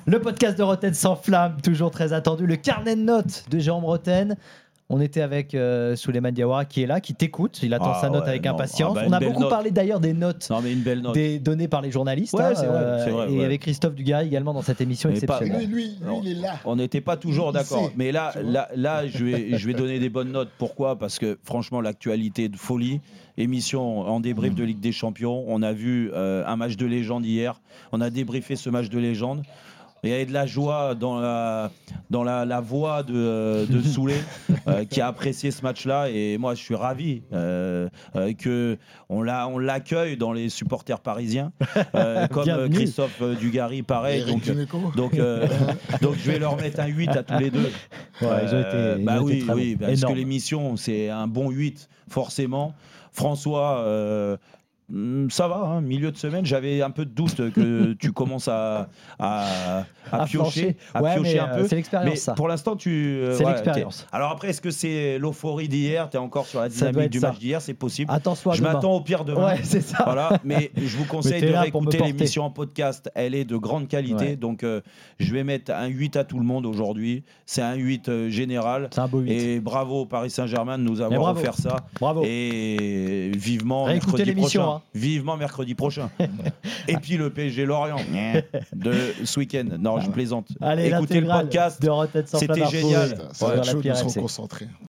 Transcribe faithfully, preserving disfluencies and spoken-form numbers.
Le podcast de Roten sans flamme, toujours très attendu. Le carnet de notes de Jérôme Roten. On était avec euh, Souleymane Diawara qui est là, qui t'écoute. Il attend Ah, sa note ouais, avec non. impatience. Ah, bah, On a une belle beaucoup note. parlé d'ailleurs des notes, Non, mais une belle note. des données par les journalistes. Ouais, hein, c'est vrai, c'est vrai, et ouais. avec Christophe Dugarry également dans cette émission Mais pas- exceptionnelle. Lui, lui, lui, il est là. On n'était pas toujours Il d'accord. sait, Mais là, tu vois. là, là je, vais, je vais donner des bonnes notes. Pourquoi ? Parce que franchement, l'actualité est de folie. Émission en débrief de Ligue des Champions. On a vu euh, un match de légende hier. On a débriefé ce match de légende. Il y avait de la joie dans la, dans la, la voix de, de Soulé euh, qui a apprécié ce match-là. Et moi, je suis ravi euh, euh, qu'on l'a, on l'accueille dans les supporters parisiens. Euh, comme Bienvenue. Christophe Dugarry, pareil. Eric Donc, Dimeco. donc, euh, donc, je vais leur mettre un huit à tous les deux. Ouais, ils ont été- ils bah ont été oui, très oui bons. parce Énorme. que l'émission, c'est un bon huit, forcément. François. Euh, Hmm, Ça va, hein, milieu de semaine, j'avais un peu de doute que tu commences à, à, à À piocher, flancher. à Ouais, piocher mais, un euh, peu. c'est l'expérience, Mais ça. pour l'instant, tu. euh, C'est ouais, l'expérience. t'es- Alors après, est-ce que c'est l'euphorie d'hier ? Tu es encore sur la Ça doit dynamique être du ça. match d'hier, c'est possible. Attends-toi Je demain. m'attends au pire demain. Ouais, c'est ça. Voilà, mais je vous conseille t'es de là pour me réécouter porter. l'émission en podcast. Elle est de grande qualité. Ouais. Donc, euh, je vais mettre un huit à tout le monde aujourd'hui. C'est un huit euh, général. C'est un beau huit. Et bravo au Paris Saint-Germain de nous Et avoir bravo. offert ça. Bravo. Et vivement Réécoutez mercredi l'émission, prochain. hein. Vivement mercredi prochain. Et puis le P S G Lorient de ce week-end. Non, je plaisante. Allez, Écoutez le l'intégrale podcast. de Roten sans C'était flamme info génial. Ça sur va être la chaud de P R se M C. reconcentrer.